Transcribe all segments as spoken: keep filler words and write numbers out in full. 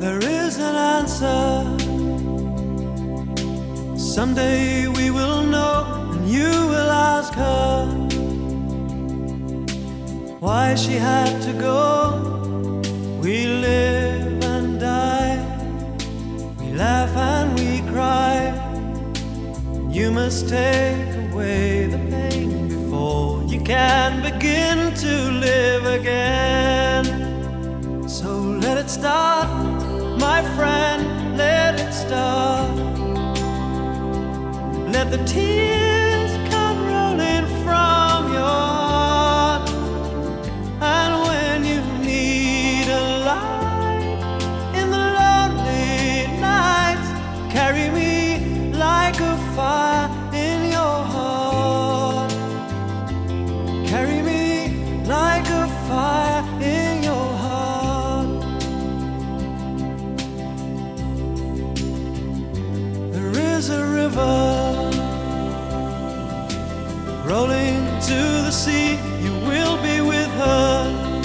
there is an answer. Someday we will know, and you will ask her why she had to go. We live and die, we laugh and we cry. You must take away the pain before you can begin to live again. So let it start, my friend, let it start. Let the tears come rolling from your heart. And when you need a light in the lonely nights, carry me like a fire in your heart. Carry me like a fire in your heart. There is a river rolling to the sea, you will be with her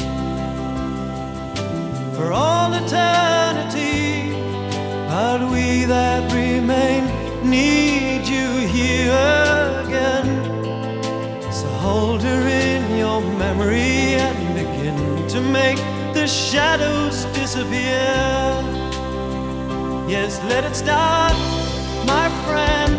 for all eternity. But we that remain need you here again. So hold her in your memory and begin to make the shadows disappear. Yes, let it start, my friend.